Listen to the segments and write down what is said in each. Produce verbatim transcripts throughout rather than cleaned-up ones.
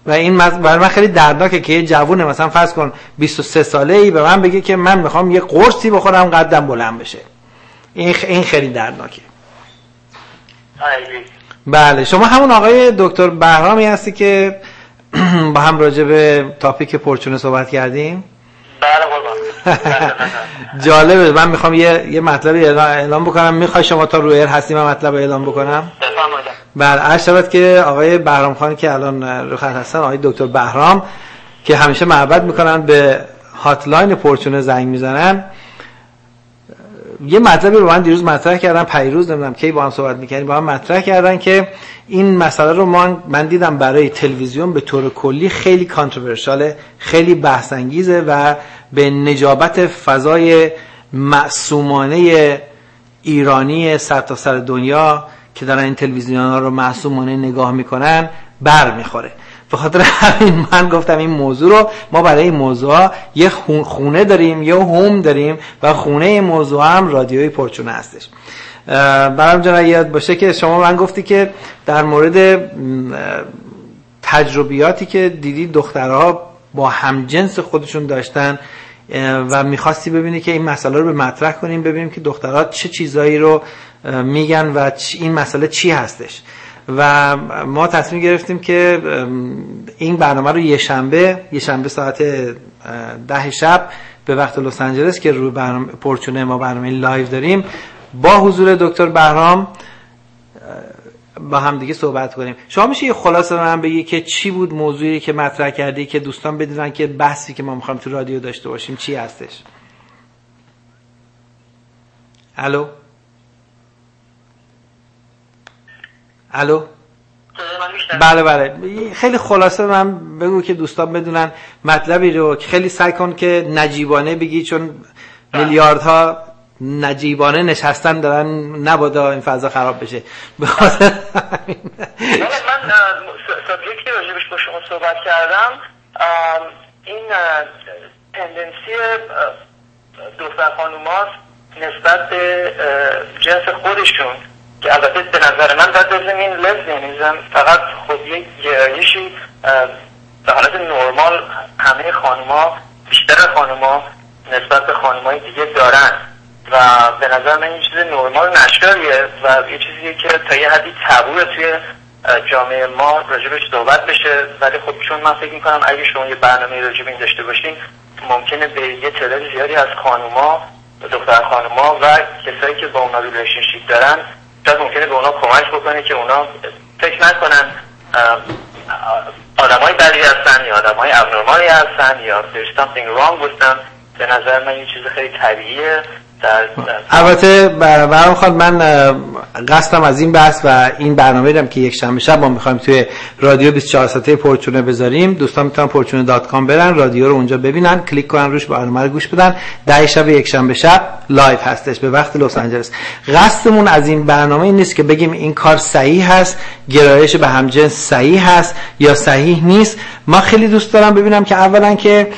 و این برای من خیلی دردناکه که یه جوونه مثلا فرض کن بیست و سه ساله ای به من بگه که من میخوام یه قرصی بخورم قدم بلند بشه. این این خیلی دردناکه. بله شما همون آقای دکتر بهرامی هستی که با هم راجع به تاپیک پرچونه صحبت کردیم؟ بله قربان. جالبه. من میخوام یه یه مطلبی اعلام بکنم. میخوای شما تا روی ایر هستی من مطلب اعلام بکنم؟ بفرمایید. بله عرض شود که آقای بهرام خان که الان رو خط هستن، آقای دکتر بهرام که همیشه محبت میکنن به هاتلاین پرچونه زنگ میزنن، یه مطلبی رو من دیروز مطرح کردم، پیروز نمیدونم کی با هم صحبت میکنیم، با هم مطرح کردن که این مسئله رو من من دیدم برای تلویزیون به طور کلی خیلی کانتروورشاله، خیلی بحث انگیزه و به نجابت فضای معصومانه ایرانی سرتاسر سر دنیا که دارن این تلویزیون‌ها رو معصومانه نگاه میکنن بر میخوره. به خاطر همین من گفتم این موضوع رو ما برای این موضوع یه خونه داریم، یه هوم داریم و خونه این موضوع هم رادیوی پرچونه هستش. برام جان یاد باشه که شما من گفتی که در مورد تجربیاتی که دیدی دخترها با همجنس خودشون داشتن و میخواستی ببینی که این مسئله رو به مطرح کنیم، ببینیم که دخترها چه چیزایی رو میگن و این مسئله چی هستش. و ما تصمیم گرفتیم که این برنامه رو یه شنبه یه شنبه ساعت ده شب به وقت لس آنجلس که روی برنامه پرچونه ما برنامه لایو داریم با حضور دکتر بهرام با هم دیگه صحبت کنیم. شما میشه یه خلاصه به من بگی که چی بود موضوعی که مطرح کردی که دوستان بدونن که بحثی که ما میخوایم تو رادیو داشته باشیم چی هستش؟ الو الو بله بله خیلی خلاصه من بگو که دوستان بدونن مطلبی رو که خیلی سعی کن که نجیبانه بگی، چون میلیاردها نجیبانه نشستن دارن نبادا این فضا خراب بشه. به خاطر همین من سابجکتی راجبش با شما صحبت کردم، این تندنسی دختر خانوماست نسبت به جنس خودشون که البته به نظر من باید بزنیم این لزبیانیزم فقط خود یک گرایشی به حالت نرمال همه خانوما، بیشتر خانوما نسبت به خانمای دیگه دارن و به نظر من این چیز نرمال نشداریه و یه چیزیه که تا یه حدی تابوه توی جامعه ما راجبش صحبت بشه. ولی خب چون من فکر میکنم اگه شما یه برنامه راجب این داشته باشین ممکنه به یه تعداد زیادی از خانوما، دختر خانوما و کسایی که با اونا ریلیشنشیپ دارن شاید ممکنه به اونا کمک بکنه که اونا فکر نکنن آدمای بدی هستن یا آدمای ابنورمالی هستن یا there's something wrong with them. به نظر من این چیز خیلی طبیعیه. البته برام خواهد من قصدم از این بحث و این برنامه دارم که یک شنبه شب ما میخوایم توی رادیو بیست و چهار ساعته پرچونه بذاریم. دوستان میتونن پرچونه دات کام برن رادیو رو اونجا ببینن، کلیک کنن روش، برنامه رو گوش بدن. ده شب یک شنبه شب لایو هستش به وقت لس آنجلس. قصدمون از این برنامه این نیست که بگیم این کار صحیح هست، گرایش به همجنس صحیح هست یا صحیح نیست. ما خیلی دوست دارم ببینم که اولا که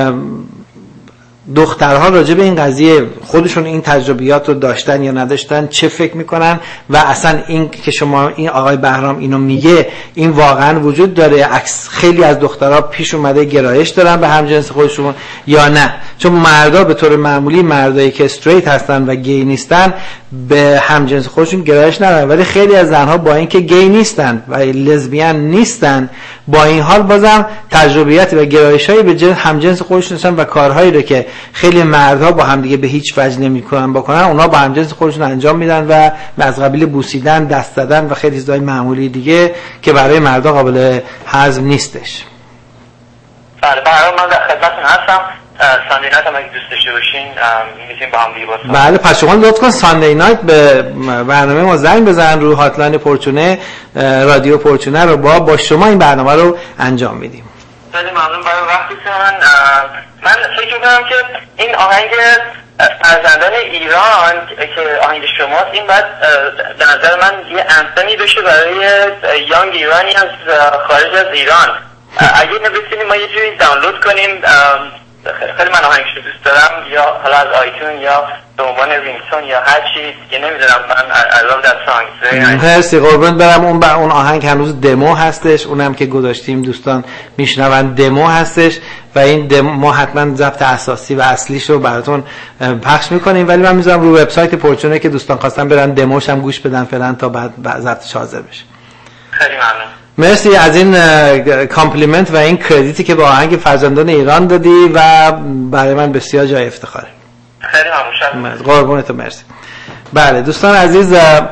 دخترها راجع به این قضیه خودشون این تجربیات رو داشتن یا نداشتن، چه فکر میکنن و اصلا این که شما این آقای بهرام اینو میگه این واقعا وجود داره، عکس خیلی از دخترها پیش اومده گرایش دارن به همجنس خودشون یا نه. چون مردا به طور معمولی مردایی که استریت هستن و گی نیستن به همجنس خودشون گرایش ندارن، ولی خیلی از زنها با اینکه گی نیستن و لزبیان نیستن با این حال بازم تجربیات و گرایش‌های به جنس همجنس خودشون داشتن و کارهایی رو که خیلی مردها با هم دیگه به هیچ وجه نمی‌کنن بکنن اونا با همجنس خودشون انجام میدن و از قبیل بوسیدن، دست زدن و خیلی چیزای معمولی دیگه که برای مردا قابل هضم نیستش. بله برای من در خدمتتون هستم. ساندی نایت هم اگه دوست داشته باشین میتونیم با هم دیگه باز. بله پس شما لطف کن ساندی نایت به برنامه ما زنگ بزن رو هاتلاین پرچونه، رادیو پرچونه رو با با شما این برنامه رو انجام میدیم. خیلی ممنون برای وقتتون. من فکر می‌کنم که این آهنگ فرزندان ایران که آهنگ شماست این بعد به نظر من یه انتمی بشه برای یانگ ایرانی از خارج از ایران. اگه نبسینیم ما یه جوری دانلود کنیم خیلی من آهنگش رو دوست دارم، یا حالا از آیتون یا به عنوان رینگتون یا هر چی دیگه نمیدونم. من I love that song. مرسی قربون برم. اون با اون آهنگ هنوز دمو هستش، اونم که گذاشتیم دوستان میشنون دمو هستش و این دمو ما حتما ضبط اساسی و اصلیش رو براتون پخش میکنیم، ولی من میذارم رو وبسایت پورچونه که دوستان خواستن برن دموش هم گوش بدن فعلا تا بعد ضبطش حاضر بشه. خیلی ممنون. مرسی از این کامپلیمنت و این کردیتی که با آهنگ فرزندان ایران دادی و برای من بسیار جای افتخاره. خیلی ممنون. قربونت، مرسی. بله دوستان عزیز،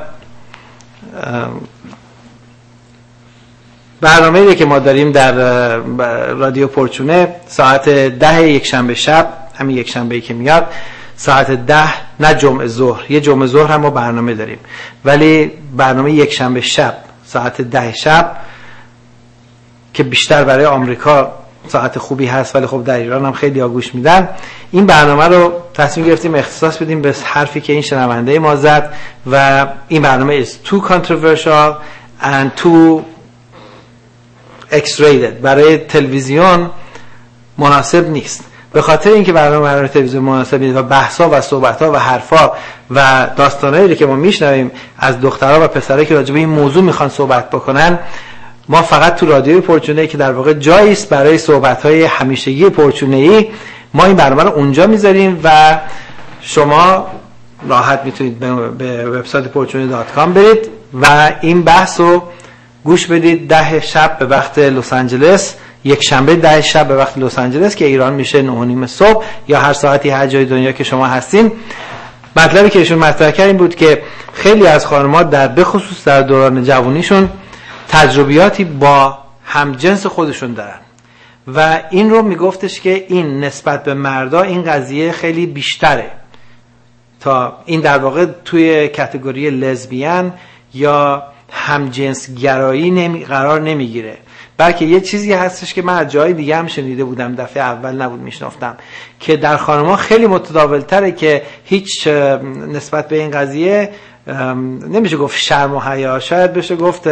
برنامه‌ای که ما داریم در رادیو پورچونه ساعت ده یک شنبه شب، همین یک شنبه‌ای که میاد ساعت ده، نه جمعه ظهر، یه جمعه ظهر هم ما برنامه داریم، ولی برنامه یک شنبه شب ساعت ده شب که بیشتر برای آمریکا ساعت خوبی هست ولی خب در ایران هم خیلی ها گوش میدن. این برنامه رو تصمیم گرفتیم اختصاص بدیم به حرفی که این شنونده ما زد و این برنامه is too controversial and too X-rated، برای تلویزیون مناسب نیست. به خاطر اینکه برنامه برای تلویزیون مناسب نیست و بحثا و صحبت‌ها و حرفا و داستانایی که ما میشنویم از دخترها و پسرایی که راجع به این موضوع میخوان صحبت بکنن، ما فقط تو رادیوی پورچونه که در واقع جایی است برای صحبت‌های همیشگی پورچونه‌ای، ما این برنامه رو اونجا میذاریم و شما راحت میتونید به وبسایت پورچونه دات کام برید و این بحث رو گوش بدید. ده شب به وقت لس آنجلس، یک شنبه ده شب به وقت لس آنجلس که ایران میشه نه و نیم صبح، یا هر ساعتی هر جای دنیا که شما هستین. مطلبی که ایشون مطرح کردن بود که خیلی از خانم‌ها در بخصوص در دوران جوانیشون تجربیاتی با همجنس خودشون دارن و این رو میگفتش که این نسبت به مردا این قضیه خیلی بیشتره، تا این در واقع توی کاتگوری لزبیان یا همجنس گرایی نمی قرار نمیگیره، بلکه یه چیزی هستش که من از جای دیگه هم شنیده بودم، دفعه اول نبود میشنافتم، که در خانم‌ها خیلی متداول تره که هیچ نسبت به این قضیه نمیشه گفت شرم و حیا، شاید بشه گفت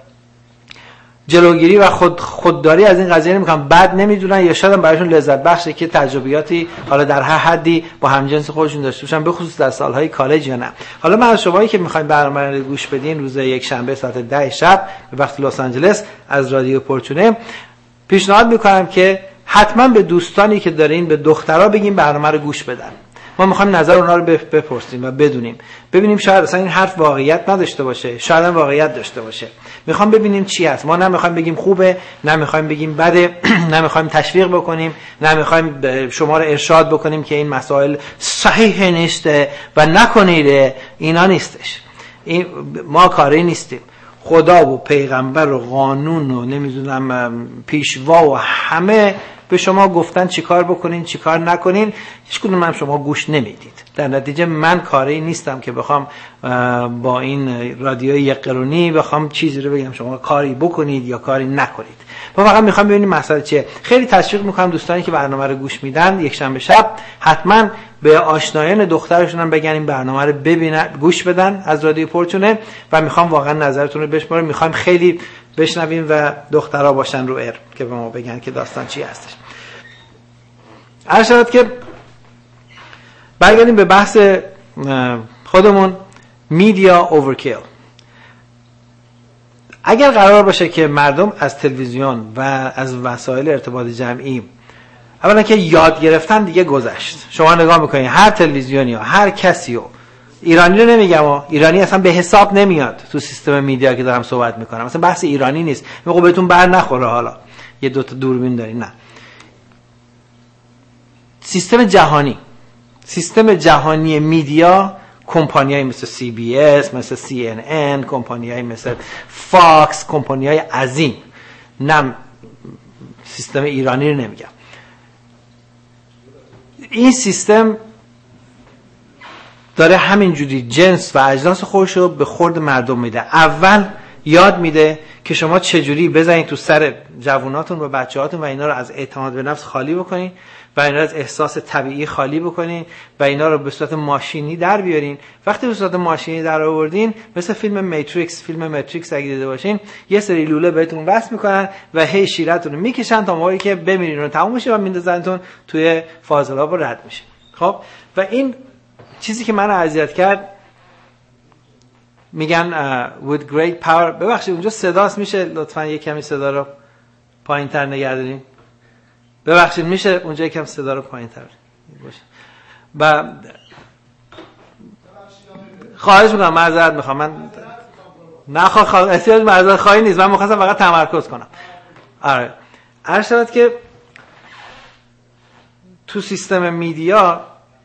جلوگیری و خود خودداری از این قضیه نمیکنن، بد نمیدونن یا شاید هم برایشون لذت بخشه که تجربیاتی حالا در هر حدی با همجنس خودشون داشته باشن، به خصوص در سالهای کالج یا نه. حالا من از شمایی که میخواین برنامه رو گوش بدین روز یک شنبه ساعت ده شب به وقت لس آنجلس از رادیو پورچونه، پیشنهاد میکنم که حتما به دوستانی که دارین، به دخترها بگین برنامه رو گوش بدن. ما میخوایم نظر اونها رو بپرسیم و بدونیم، ببینیم شاید اصلا این حرف واقعیت نداشته باشه، شاید هم واقعیت داشته باشه. میخوام ببینیم چی هست. ما نه میخوایم بگیم خوبه، نه میخوایم بگیم بده، نه میخوایم تشویق بکنیم، نه میخوایم شما رو ارشاد بکنیم که این مسائل صحیح نیست و نکنید، اینا نیستش. این ما کاری نیستیم. خدا و پیغمبر و قانون و نمیدونم پیشوا و همه به شما گفتن چیکار بکنین چیکار نکنین، هیچ کدوم هم شما گوش نمیدید. در نتیجه من کاری نیستم که بخوام با این رادیوی یک قرونی بخوام چیزی رو بگم شما کاری بکنید یا کاری نکنید. ما فقط میخوام ببینیم مسئله چیه. خیلی تشویق میکنم دوستانی که برنامه رو گوش میدن یک شنبه شب حتما به آشنایان دخترشون هم بگن این برنامه رو ببینن، گوش بدن از رادیو پورچونه، و میخوام واقعا نظرتون رو بشمارم. میخوایم خیلی بشنویم و دخترها باشن رو ایر که به ما بگن که داستان چی هستش. هر شد که برگردیم به بحث خودمون، میدیا اوورکیل. اگر قرار باشه که مردم از تلویزیون و از وسایل ارتباط جمعی اولا که یاد گرفتن دیگه گذشت. شما نگاه میکنید هر تلویزیونی یا هر کسی، و ایرانی رو نمیگم، و ایرانی اصلا به حساب نمیاد تو سیستم میدیا که دارم صحبت میکنم، مثلا بحث ایرانی نیست، میگم بهتون بر نخوره حالا یه دو تا دوربین دارین، نه. سیستم جهانی، سیستم جهانی میدیا، کمپانیایی مثل سی بی اس، مثل سی ان ان، کمپانیایی مثل فاکس، کمپانیای عظیم، نه سیستم ایرانی رو نمیگم. این سیستم داره همینجوری جنس و اجناس خودش رو به خورد مردم میده. اول یاد میده که شما چجوری بزنید تو سر جواناتون و بچه‌هاتون و اینا رو از اعتماد به نفس خالی بکنین و اینا رو از احساس طبیعی خالی بکنین و اینا رو به صورت ماشینی در بیارین. وقتی به صورت ماشینی در آوردین، مثل فیلم میتریکس، فیلم ماتریکس اگه دیده باشین، یه سری لوله بهتون وصل میکنن و هی شیرتون رو میکشن تا موقعی که بمیرین و تموم بشه و میندازنتون توی فاضلاب و رد میشه. خب و این چیزی که منو اذیت کرد، میگن uh, with great power. ببخشید اونجا صداست، میشه لطفاً یه کمی صدا رو پایین‌تر نگه دارین؟ ببخشید میشه اونجا یکم صدا رو پایین‌تر باشه. و خواهش میکنم، معذرت میخوام، من نه خواهد احتیاج معذرت خواهی نیست، من میخواستم فقط تمرکز کنم. آره عرض شد که تو سیستم میدیا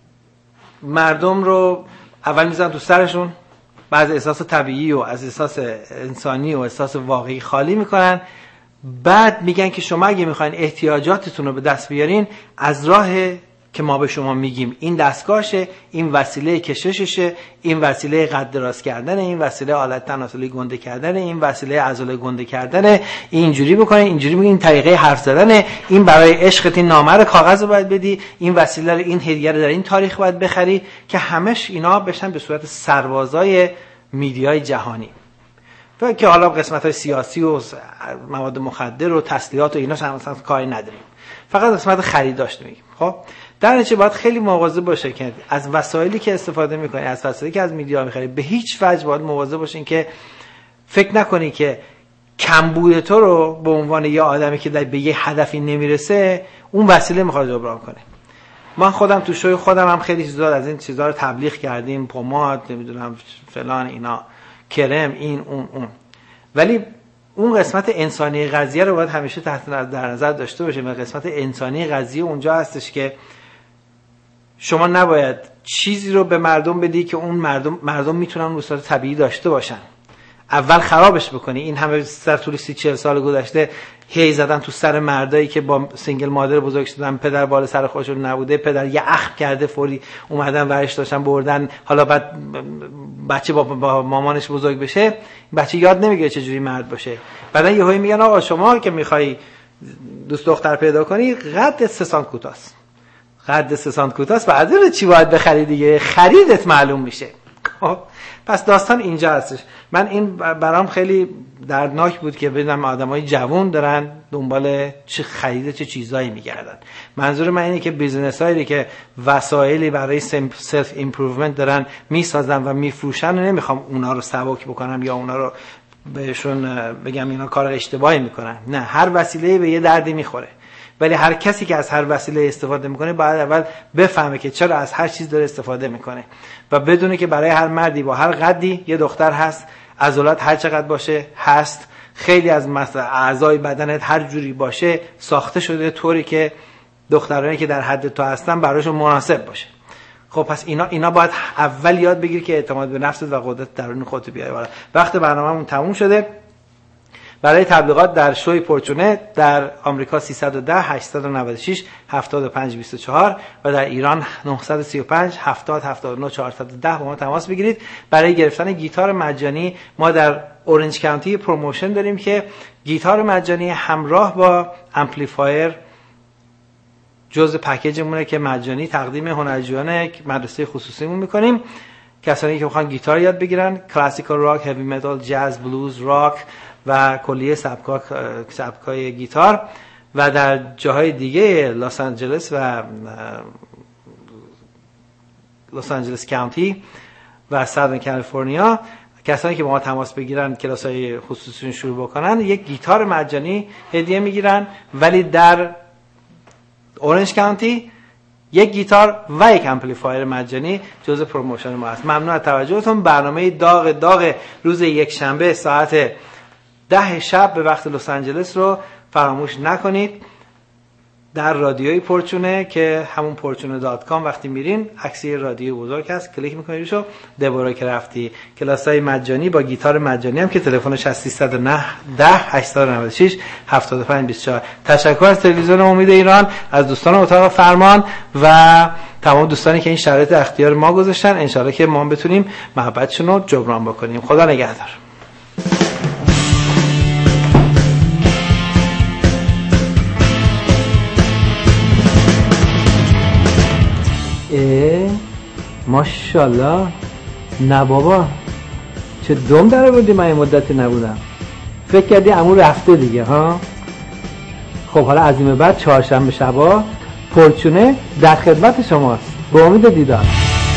مردم رو اول میزنن تو سرشون، بعد احساس طبیعی و از احساس انسانی و احساس واقعی خالی میکنن، بعد میگن که شما اگه میخواین احتیاجاتتون رو به دست بیارین، از راه که ما به شما میگیم، این دستگاهشه، این وسیله کشششه، این وسیله قد دراز کردن، این وسیله آلت تناسلی گنده کردن، این وسیله عضله گنده کردن، اینجوری بکنین، اینجوری بگین، این طریقه حرف زدنه، این برای عشقت این نامه رو کاغذ رو باید بدی، این وسیله رو، این هدیه رو در این تاریخ باید بخری، که همش اینا بشن به صورت سربازای میدیای جهانی. و که حالا قسمت‌های سیاسی و مواد مخدر و تسلیحات و ایناش هم اصلا کاری نداریم، فقط قسمت خرید داشته میگیم. خب در نتیجه باید خیلی مواظب باشه که از وسایلی که استفاده میکنی، از وسایلی که از میدیا میخری، به هیچ وجه باید مواظب باشین که فکر نکنی که کمبود تو رو به عنوان یه آدمی که به یه هدفی نمیرسه اون وسیله میخواد جبران کنه. من خودم تو شوی خودم هم خیلی چیزا از این چیزا رو تبلیغ کردیم، پماد، نمیدونم فلان، اینا کرم، این اون اون ولی اون قسمت انسانی قضیه رو باید همیشه تحت در نظر داشته باشیم. و قسمت انسانی قضیه اونجا هستش که شما نباید چیزی رو به مردم بدی که اون مردم مردم میتونن اون صورت طبیعی داشته باشن، اول خرابش بکنی. این همه سر طول سی چهل سال گذشته هی زدن تو سر مردایی که با سینگل مادر بزرگ شدن، پدر بالا سر خودشون نبوده، پدر یه اخم کرده فوری اومدن ورش داشتن بردن، حالا بعد بچه با, با مامانش بزرگ بشه، بچه یاد نمیگیره چجوری مرد باشه. بعدا یهو میگن آقا شما که میخوای دوست دختر پیدا کنی قد سه سانت کوتاست، قد سه سانت کوتاست، بعد چی باید بخری دیگه، خریدت معلوم میشه. خب پس داستان اینجا هستش. من این برام خیلی دردناک بود که ببینم آدمای جوان دارن دنبال چه خرید چه چیزایی میگردن. منظور من اینه که بیزنسایی که وسایلی برای سلف ایمپروومنت دارن میسازن و میفروشن، نمیخوام اونا رو سبک بکنم یا اونا رو بهشون بگم اینا کار اشتباهی میکنن، نه، هر وسیله به یه دردی میخوره، ولی هر کسی که از هر وسیله استفاده میکنه باید اول بفهمه که چرا از هر چیز داره استفاده میکنه و بدونه که برای هر مردی با هر قدی یه دختر هست، عضلات هر چقدر باشه هست، خیلی از اعضای بدنت هر جوری باشه ساخته شده طوری که دخترانی که در حد تو هستن براشون مناسب باشه. خب پس اینا اینا باید اول یاد بگیری که اعتماد به نفست و قدرت درون خودت بیاری بالا. وقت برنامه‌مون تموم شده. برای تبلیغات در شوی پورچونه در آمریکا سیصد و ده هشتصد و نود و شش هفتاد و پنج بیست و چهار و در ایران نهصد و سی و پنج هفتاد هفتاد و نه چهارصد و ده با ما تماس بگیرید. برای گرفتن گیتار مجانی ما در اورنج کانتی پروموشن داریم که گیتار مجانی همراه با امپلیفایر جزء پکیجمونه که مجانی تقدیم هنرجویان مدرسه خصوصیمون میکنیم. کسانی که میخوان گیتار یاد بگیرن، کلاسیکال راک، هیوی متال، جاز، بلوز، راک و کلیه سبکا سبکای گیتار. و در جاهای دیگه لس آنجلس و لس آنجلس کانتی و سادرن کالیفرنیا کسانی که با ما تماس بگیرن کلاسای خصوصیشون شروع بکنن یک گیتار مجانی هدیه میگیرن، ولی در اورنج کانتی یک گیتار و یک امپلیفایر مجانی جزء پروموشن ما است. ممنون از توجهتون. برنامه داغ داغ روز یک شنبه ساعت ده شب به وقت لس آنجلس رو فراموش نکنید در رادیوی پورچونه که همون پورچونه دات کام. وقتی میرین عکسی رادیو بزرگ هست، کلیک میکنید روشو، دبورا که رفتی. کلاسای مجانی با گیتار مجانی هم که تلفنش هست سیصد و نه ده هشتصد و نود و شش هفتاد و پنج بیست و چهار. تشکر از تلویزیون امید ایران، از دوستان اتاق فرمان و تمام دوستانی که این شرایط اختیار ما گذاشتن. انشالله که ما بتونیم محبتشون رو جبران بکنیم. خدا نگهدار. اه ماشاءالله. نه بابا چه دم داره بودی، من این مدتی نبودم. فکر کردی عمو رفته دیگه ها؟ خب حالا از این به بعد چهارشنبه شبا پورچونه در خدمت شماست. به امید دیدار.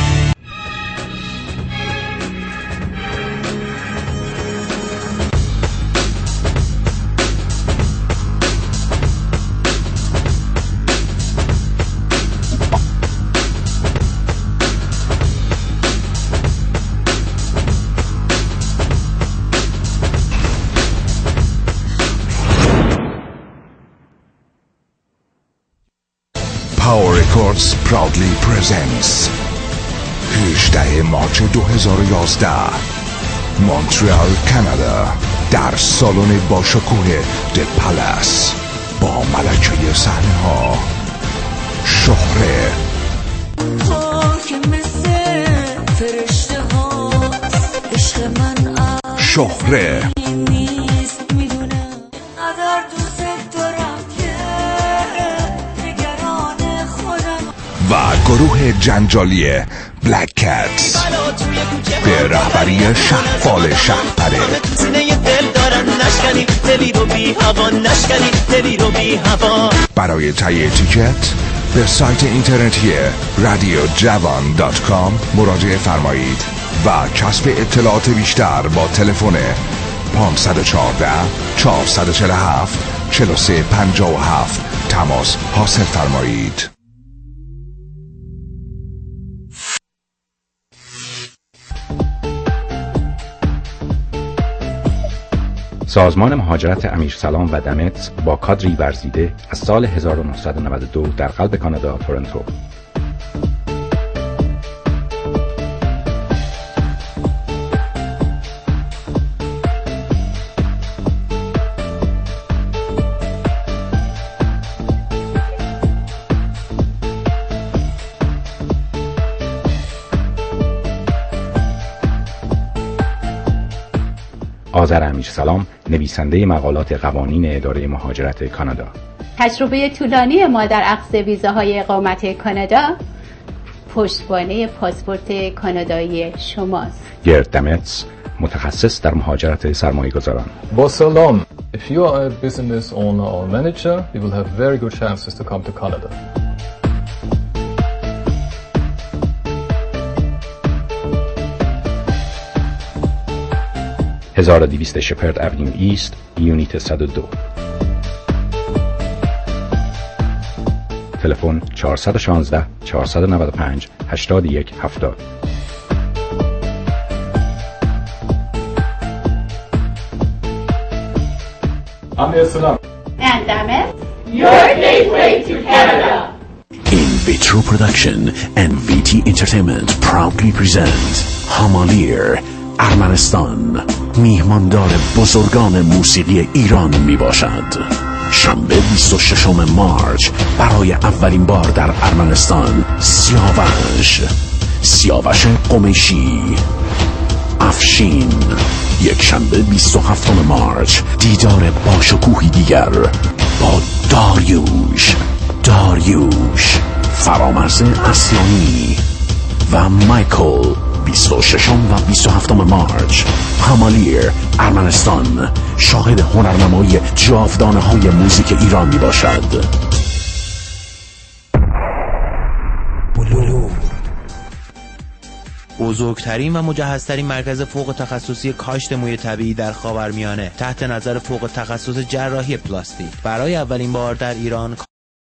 Power Records proudly presents هجدهم مارچ دو هزار و یازده مونترال کانادا در سالن با شکوه د پالاس با ملکه صحنه ها شهره شهره و گروه جنجالی بلک کتس به رهبری شهفال شهپره. برای تهیه تیکت به سایت اینترنتی رادیو جوان دات کام مراجعه فرمایید و کسب اطلاعات بیشتر با تلفن پانصد و چهارده چهارصد و چهل و هفت چهل و سه پنجاه و هفت تماس حاصل فرمایید. سازمان مهاجرت امیرسلام و دمت با کادری ورزیده از سال هزار و نهصد و نود و دو در قلب کانادا تورنتو. آذر امیرسلام، نویسنده مقالات قوانین اداره مهاجرت کانادا. تجربه طولانی ما در اخذ ویزاهای اقامت کانادا پشتوانه پاسپورت کانادایی شماست. گرد دمتس، متخصص در مهاجرت سرمایه‌گذاران. با سلام. If you are a business owner or manager, you will have very good chances to come to Canada. هزار و دویست شپرد اونیو ایست، یونیت صد و دو. تلفن چهارصد و شانزده چهارصد و نود و پنج هشتاد و یک هفتاد. Amir And Damet, your gateway to Canada. In Vitro Production and V T Entertainment proudly present Hamalir ارمنستان، میهماندار بزرگان موسیقی ایران می باشد. شنبه بیست و ششم مارچ برای اولین بار در ارمنستان سیاوش سیاوش قمیشی افشین. یک شنبه بیست و هفتم مارچ دیدار باشکوهی دیگر با داریوش داریوش فرامرز اصلانی و مایکل. بیست و ششم و بیست و هفتم مارچ همالیر ارمنستان شاهد هنرنمایی جاودانه های موزیک ایران می باشد. بلور بزرگترین و مجهزترین مرکز فوق تخصصی کاشت موی طبیعی در خاورمیانه تحت نظر فوق تخصص جراحی پلاستیک برای اولین بار در ایران